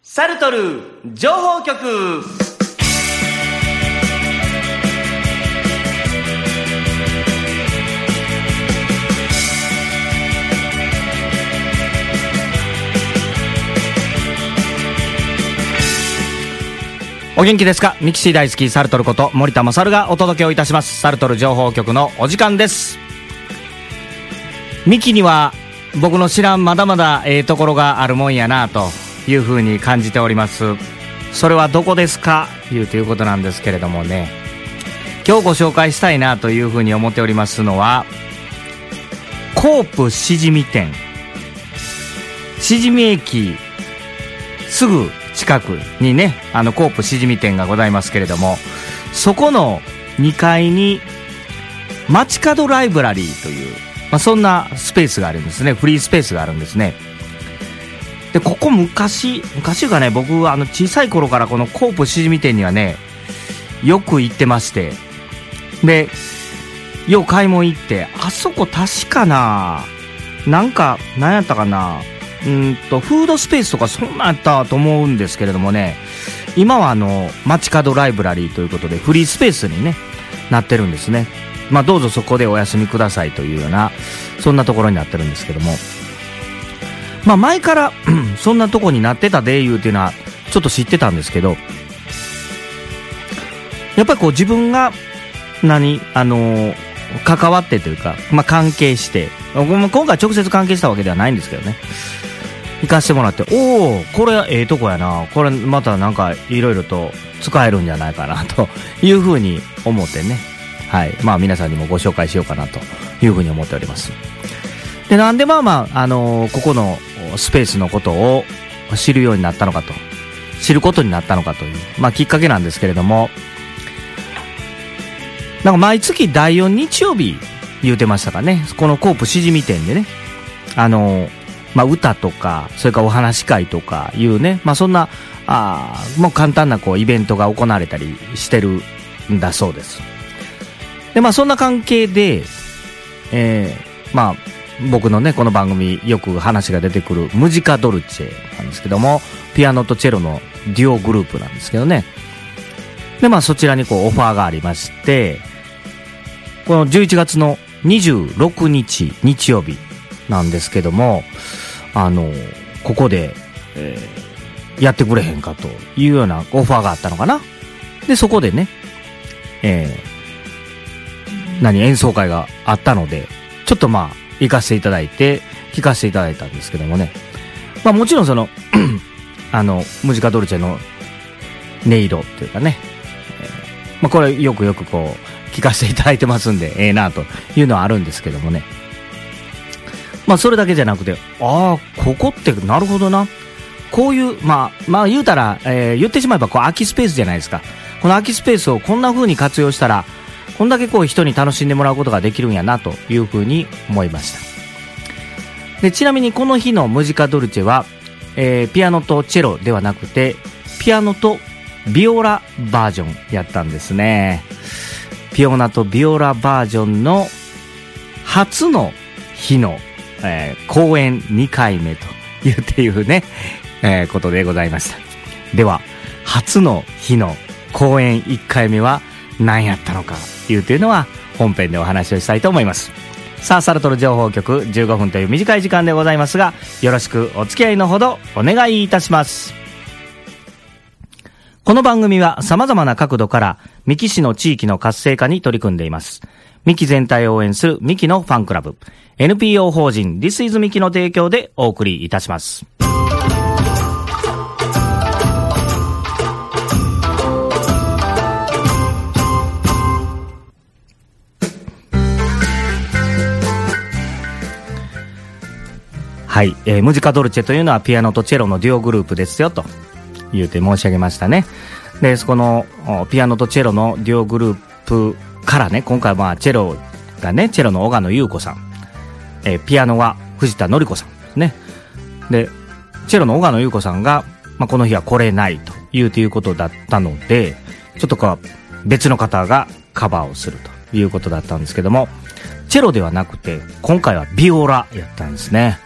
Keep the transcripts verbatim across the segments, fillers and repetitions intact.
サルトル情報局。お元気ですか。ミキシー大好きサルトルこと森田勝がお届けをいたします。サルトル情報局のお時間です。ミキには僕の知らんまだまだええところがあるもんやなというふうに感じております。それはどこですかいうということなんですけれどもね、今日ご紹介したいなというふうに思っておりますのは、コープしじみ店。しじみ駅すぐ近くにね、あのコープしじみ店がございますけれども、そこのにかいに街角ライブラリーという、まあ、そんなスペースがあるんですね。フリースペースがあるんですね。でここ昔昔がね、僕はあの小さい頃からこのコープしじみ店にはねよく行ってまして、でよう買い物行って、あそこ確かな、なんか何やったかな、うんとフードスペースとかそんなんやったと思うんですけれどもね、今はあの街角ライブラリーということでフリースペースにねなってるんですね。まあどうぞそこでお休みくださいというような、そんなところになってるんですけども、まあ前からそんなとこになってたでいうっていうのはちょっと知ってたんですけど、やっぱりこう自分が何あのー、関わってというか、まあ関係して、今回直接関係したわけではないんですけどね、行かせてもらって、おおこれええとこやな、これまたなんかいろいろと使えるんじゃないかなというふうに思ってね、はい、まあ皆さんにもご紹介しようかなというふうに思っております。でなんでまあまあ、あのー、ここのスペースのことを知るようになったのかと、知ることになったのかという、まあきっかけなんですけれども、なんか毎月だいよん日曜日言うてましたかね、このコープしじみ店でね、あのー、まあ歌とか、それからお話し会とかいうね、まあそんな、あもう簡単なこうイベントが行われたりしてるんだそうです。でまあそんな関係で、えー、まあ僕のねこの番組よく話が出てくるムジカドルチェなんですけども、ピアノとチェロのデュオグループなんですけどね。でまあそちらにこうオファーがありまして、このじゅういちがつのにじゅうろくにち日曜日なんですけども、あのここで、えー、やってくれへんかというようなオファーがあったのかな。でそこでね、えー、何演奏会があったので、ちょっとまあ行かせていただいて聞かせていただいたんですけどもね、まあもちろんそのあのムジカドルチェの音色というかね、えー、まあこれよくよくこう聞かせていただいてますんで、ええなというのはあるんですけどもね、まあそれだけじゃなくて、ああここってなるほどな、こういうまあまあ言うたら、えー、言ってしまえばこう空きスペースじゃないですか。この空きスペースをこんな風に活用したら、こんだけこう人に楽しんでもらうことができるんやなというふうに思いました。でちなみにこの日のムジカドルチェは、えー、ピアノとチェロではなくてピアノとビオラバージョンやったんですね。ピアノとビオラバージョンの初の日の、えー、公演にかいめというっていうね、えー、ことでございました。では初の日の公演いっかいめは何やったのかいうというのは本編でお話をしたいと思います。さあサルトル情報局じゅうごふんという短い時間でございますが、よろしくお付き合いのほどお願いいたします。この番組は様々な角度から三木市の地域の活性化に取り組んでいます。三木全体を応援する三木のファンクラブ エヌピーオー 法人 This is 三木の提供でお送りいたします。はい、えー、ムジカドルチェというのはピアノとチェロのデュオグループですよと言うて申し上げましたね。でこのピアノとチェロのデュオグループからね、今回はまあチェロがね、チェロの小鹿野優子さん、えー、ピアノは藤田紀子さんですね。でチェロの小鹿野優子さんが、まあ、この日は来れないというということだったので、ちょっとこう別の方がカバーをするということだったんですけども、チェロではなくて今回はビオラやったんですね。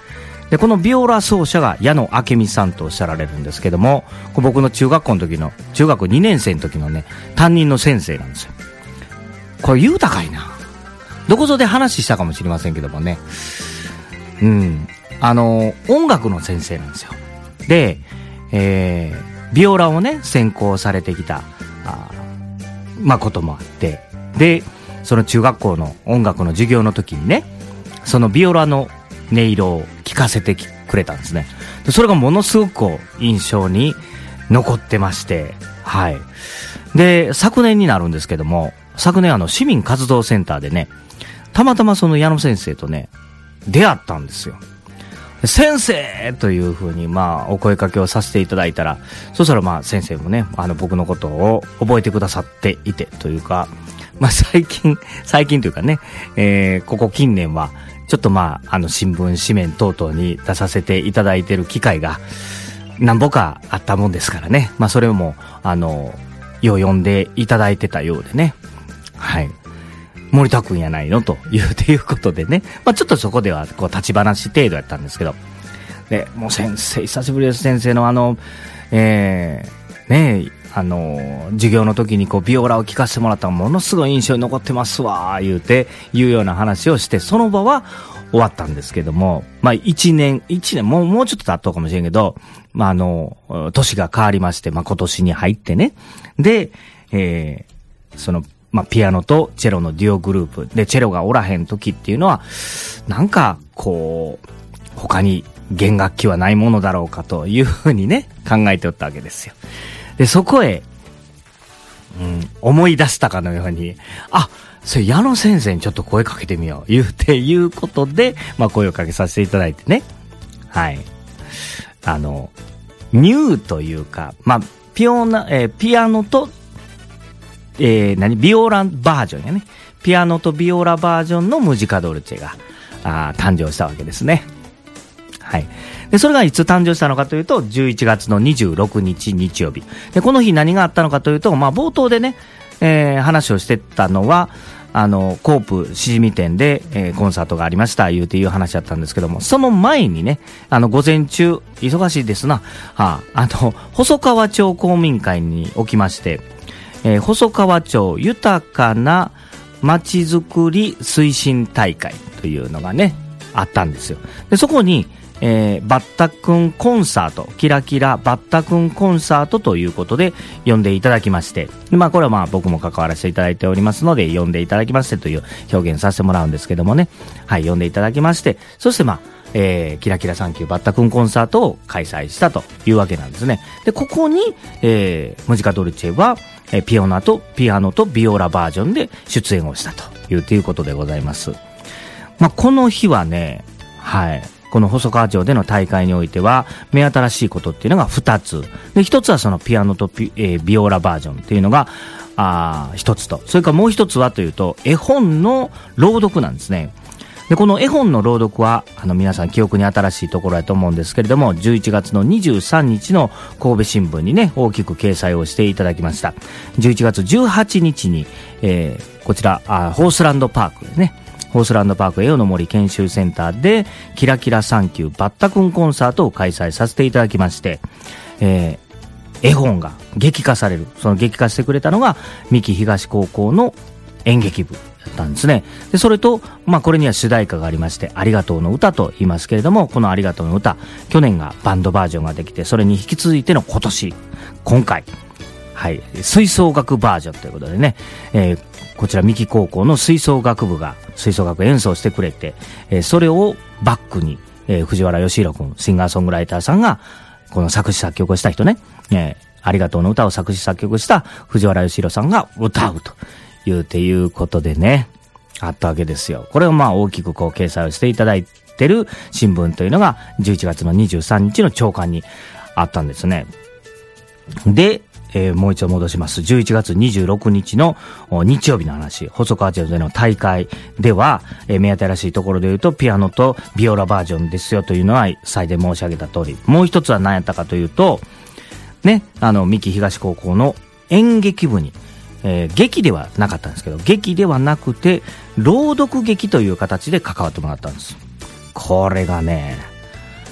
でこのビオラ奏者が矢野明美さんとおっしゃられるんですけども、僕の中学校の時の中学にねん生の時のね担任の先生なんですよ。これ言うたかいな、どこぞで話したかもしれませんけどもね、うんあの音楽の先生なんですよ。で、えー、ビオラをね専攻されてきたあまあこともあって、でその中学校の音楽の授業の時にね、そのビオラの音色を聞かせてくれたんですね。でそれがものすごくこう印象に残ってまして、はい。で昨年になるんですけども、昨年あの市民活動センターでね、たまたまその矢野先生とね出会ったんですよ。先生というふうにまあお声かけをさせていただいたら、そしたらまあ先生もね、あの僕のことを覚えてくださっていてというか、まあ最近最近というかね、えー、ここ近年はちょっとまああの新聞紙面等々に出させていただいている機会が何ぼかあったもんですからね、まあそれもあのよう読んでいただいてたようでね、はい。森田くんやないのというていうことでね、まあちょっとそこではこう立ち話程度やったんですけど、でもう先生久しぶりです。先生のあのえー、ねえあの授業の時にこうビオラを聴かせてもらったのがものすごい印象に残ってますわ言うていうような話をして、その場は終わったんですけども、まあ一年一年もうもうちょっと経ったかもしれんけど、まああの年が変わりまして、まあ今年に入ってね、で、えー、そのまあ、ピアノとチェロのデュオグループで、チェロがおらへん時っていうのはなんかこう他に弦楽器はないものだろうかというふうにね考えておったわけですよ。でそこへ、うん、思い出したかのように、あ、それ矢野先生にちょっと声かけてみよう言うていうことで、まあ声をかけさせていただいてね、はい、あのニューというか、まあピオナ、えー、ピアノとえー、何ビオラバージョンやね、ピアノとビオラバージョンのムジカドルチェがあ誕生したわけですね。はい。でそれがいつ誕生したのかというと、じゅういちがつのにじゅうろくにち日曜日で、この日何があったのかというと、まあ冒頭でね、えー、話をしてたのはあのコープしじみ店で、えー、コンサートがありましたいうていう話だったんですけども、その前にね、あの午前中忙しいですな、はあ、あの細川町公民会におきまして、えー、細川町豊かなまちづくり推進大会というのがねあったんですよ。でそこに、えー、バッタくんコンサート、キラキラバッタくんコンサートということで呼んでいただきまして、でまあこれはまあ僕も関わらせていただいておりますので、呼んでいただきましてという表現させてもらうんですけどもね、はい、呼んでいただきまして、そしてまあえー、キラキラサンキューバッタくんコンサートを開催したというわけなんですね。でここに、えー、ムジカドルチェはえピオナとピアノとビオラバージョンで出演をしたというということでございます。まあこの日はね、はい、この細川町での大会においては目新しいことっていうのがふたつで、ひとつはそのピアノとピ、えー、ビオラバージョンっていうのがあひとつと、それからもうひとつはというと絵本の朗読なんですね。でこの絵本の朗読はあの皆さん記憶に新しいところだと思うんですけれども、じゅういちがつのにじゅうさんにちの神戸新聞にね大きく掲載をしていただきました。じゅういちがつじゅうはちにちに、えー、こちらあホースランドパークですね、ホースランドパーク栄養の森研修センターでキラキラサンキューバッタくんコンサートを開催させていただきまして、えー、絵本が劇化される、その劇化してくれたのが三木東高校の演劇部だったんですね。でそれと、まあ、これには主題歌がありまして、ありがとうの歌と言いますけれども、このありがとうの歌、去年がバンドバージョンができて、それに引き続いての今年今回、はい、吹奏楽バージョンということでね、えー、こちら三木高校の吹奏楽部が吹奏楽演奏してくれて、えー、それをバックに、えー、藤原義弘君シンガーソングライターさんがこの作詞作曲をした人ね、えー、ありがとうの歌を作詞作曲した藤原義弘さんが歌うというていうことでねあったわけですよ。これをまあ大きくこう掲載をしていただいてる新聞というのがじゅういちがつのにじゅうさんにちの朝刊にあったんですね。で、えー、もう一度戻します。じゅういちがつにじゅうろくにちの日曜日の話、細川町での大会では、えー、目新しいところで言うとピアノとビオラバージョンですよというのは再で申し上げた通り、もう一つは何やったかというとね、あの三木東高校の演劇部に、えー、劇ではなかったんですけど、劇ではなくて朗読劇という形で関わってもらったんです。これがね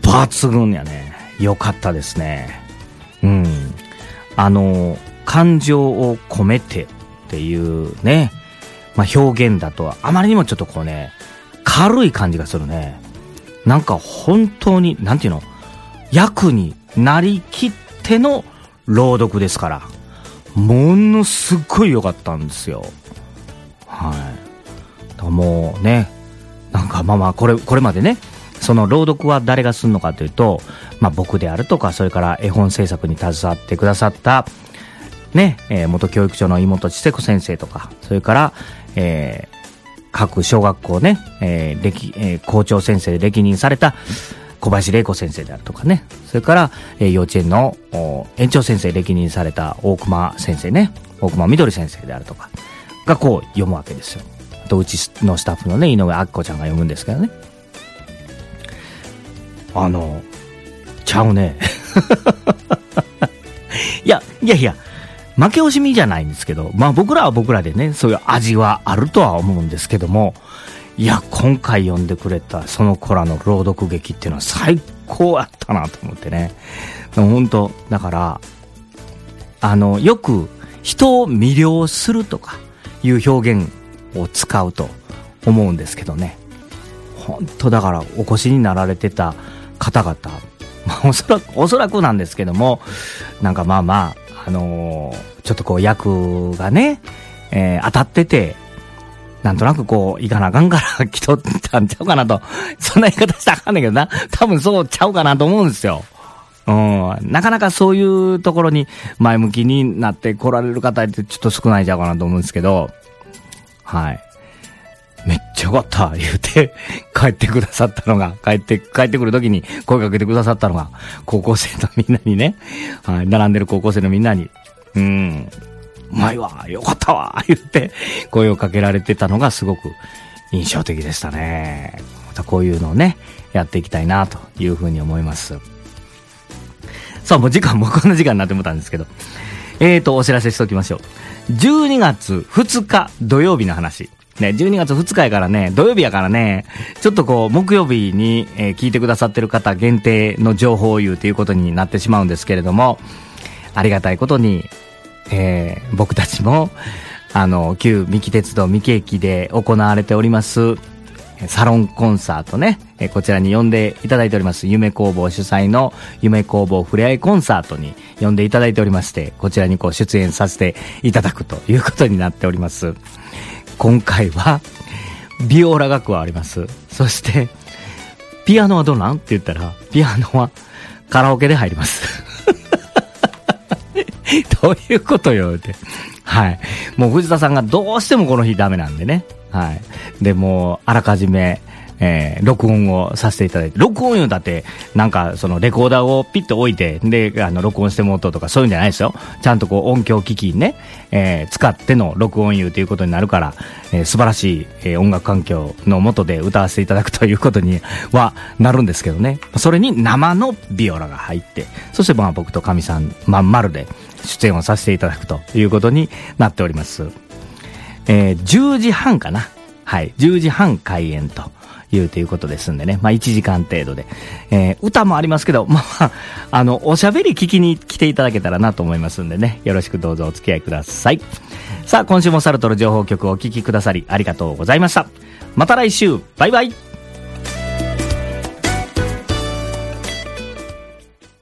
抜群やね。よかったですね。うん。あの、感情を込めてっていうね、まあ、表現だとは、あまりにもちょっとこうね、軽い感じがするね。なんか本当に、なんていうの、役になりきっての朗読ですから、ものすごい良かったんですよ。はい。もうね、なんかまあまあ、これ、これまでね、その朗読は誰がするのかというと、まあ僕であるとか、それから絵本制作に携わってくださった、ね、えー、元教育長の妹千世子先生とか、それから、えー、各小学校ね、えー、歴、えー、校長先生で歴任された小林玲子先生であるとかね、それから、えー、幼稚園の園長先生歴任された大熊先生ね、大熊みどり先生であるとかがこう読むわけですよ。あとうちのスタッフのね、井上明子ちゃんが読むんですけどね。あの、ちゃうね。いや、いやいや、負け惜しみじゃないんですけど、まあ僕らは僕らでね、そういう味はあるとは思うんですけども、いや、今回読んでくれたその子らの朗読劇っていうのは最高やったなと思ってね。本当だから、あの、よく人を魅了するとかいう表現を使うと思うんですけどね。本当だからお越しになられてた方々、まあおそらく、おそらくなんですけども、なんかまあまあ、あのー、ちょっとこう役がね、えー、当たってて、なんとなくこう、いかなあかんから来とったんちゃうかなと。そんな言い方したらあかんねんけどな。多分そうちゃうかなと思うんですよ。うん。なかなかそういうところに前向きになって来られる方ってちょっと少ないんちゃうかなと思うんですけど、はい。めっちゃよかった言うて帰ってくださったのが、帰って、帰ってくる時に声かけてくださったのが、高校生のみんなにね、はい、並んでる高校生のみんなに、うん、うまいわ、よかったわ言って声をかけられてたのがすごく印象的でしたね。またこういうのをね、やっていきたいなというふうに思います。さあ、もう時間もこんな時間になってもたんですけど、えーと、お知らせしておきましょう。じゅうにがつふつか土曜日の話。ね、じゅうにがつふつかやからね、土曜日やからね、ちょっとこう、木曜日に、えー、聞いてくださってる方限定の情報を言うということになってしまうんですけれども、ありがたいことに、えー、僕たちも、あの、旧三木鉄道三木駅で行われております、サロンコンサートね、えー、こちらに呼んでいただいております、夢工房主催の夢工房ふれあいコンサートに呼んでいただいておりまして、こちらにこう出演させていただくということになっております。今回はビオラが加わります。そしてピアノはどうなんって言ったら、ピアノはカラオケで入りますどういうことよって。はい。もう藤田さんがどうしてもこの日ダメなんでね。はい。で、もうあらかじめえー、録音をさせていただいて、録音よだって、なんか、そのレコーダーをピッと置いて、で、あの、録音してもらおうとか、そういうんじゃないですよ。ちゃんとこう、音響機器ね、えー、使っての録音いうということになるから、えー、素晴らしい、えー、音楽環境の下で歌わせていただくということにはなるんですけどね。それに生のビオラが入って、そしてまあ僕と神さんまん丸で出演をさせていただくということになっております。えー、じゅうじはんかな。はい、じゅうじはん開演と。いうということですんでね。まあいちじかん程度で。えー、歌もありますけど、まあ、あの、おしゃべり聞きに来ていただけたらなと思いますんでね。よろしくどうぞお付き合いください。さあ、今週もサルトル情報局をお聞きくださりありがとうございました。また来週、バイバイ。